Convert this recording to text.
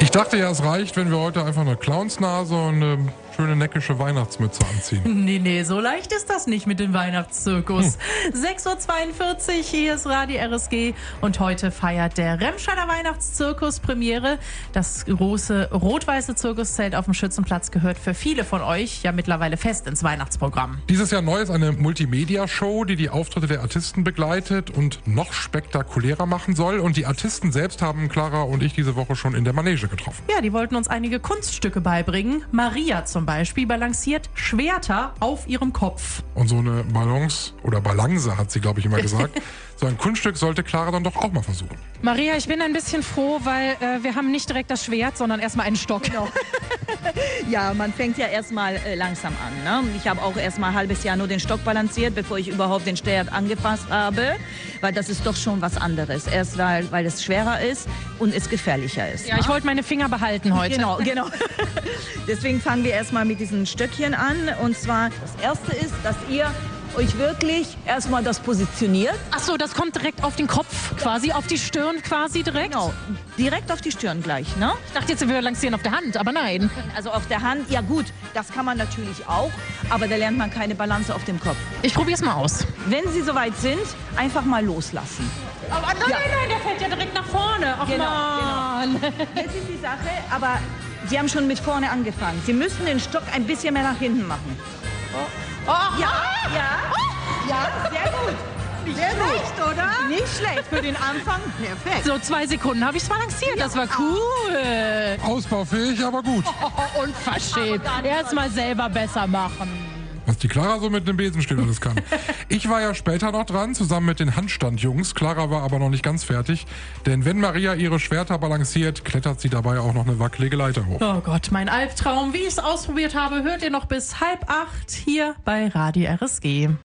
Ich dachte ja, es reicht, wenn wir heute einfach eine Clownsnase und eine schöne neckische Weihnachtsmütze anziehen. Nee, so leicht ist das nicht mit dem Weihnachtszirkus. 6:42 Uhr, hier ist Radio RSG und heute feiert der Remscheider Weihnachtszirkus Premiere. Das große rot-weiße Zirkuszelt auf dem Schützenplatz gehört für viele von euch ja mittlerweile fest ins Weihnachtsprogramm. Dieses Jahr neu ist eine Multimedia-Show, die die Auftritte der Artisten begleitet und noch spektakulärer machen soll. Und die Artisten selbst haben Clara und ich diese Woche schon in der Manege getroffen. Ja, die wollten uns einige Kunststücke beibringen. Maria zum Beispiel balanciert Schwerter auf ihrem Kopf. Und so eine Balance oder Balance hat sie, glaube ich, immer gesagt. So ein Kunststück sollte Clara dann doch auch mal versuchen. Maria, ich bin ein bisschen froh, weil wir haben nicht direkt das Schwert, sondern erstmal einen Stock. Genau. Ja, man fängt ja erstmal langsam an. Ne? Ich habe auch erstmal ein halbes Jahr nur den Stock balanciert, bevor ich überhaupt den Schwert angefasst habe. Weil das ist doch schon was anderes. Erst weil es schwerer ist und es gefährlicher ist. Ja, ne? ich wollte meine Finger behalten heute. Genau. Deswegen fangen wir erstmal mit diesen Stöckchen an. Und zwar, das erste ist, dass ihr euch wirklich erstmal das positioniert. Ach so, das kommt direkt auf den Kopf quasi, auf die Stirn quasi direkt? Genau, direkt auf die Stirn gleich, ne? Ich dachte jetzt, wir balancieren auf der Hand, aber nein. Also auf der Hand, ja gut, das kann man natürlich auch, aber da lernt man keine Balance auf dem Kopf. Ich probier's mal aus. Wenn Sie soweit sind, einfach mal loslassen. Aber nein, der fällt ja direkt nach vorne. Ach Genau. Mann. Jetzt ist die Sache, aber Sie haben schon mit vorne angefangen. Sie müssen den Stock ein bisschen mehr nach hinten machen. Oh, Ja, sehr gut. Nicht schlecht, oder? Nicht schlecht für den Anfang. Perfekt. So 2 Sekunden habe ich es balanciert. Das war cool. Ausbaufähig, aber gut. Oh, unverschämt. Erst mal selber besser machen. Was die Clara so mit einem Besenstiel alles kann. Ich war ja später noch dran, zusammen mit den Handstandjungs. Clara war aber noch nicht ganz fertig. Denn wenn Maria ihre Schwerter balanciert, klettert sie dabei auch noch eine wackelige Leiter hoch. Oh Gott, mein Albtraum. Wie ich es ausprobiert habe, hört ihr noch bis 7:30 hier bei Radio RSG.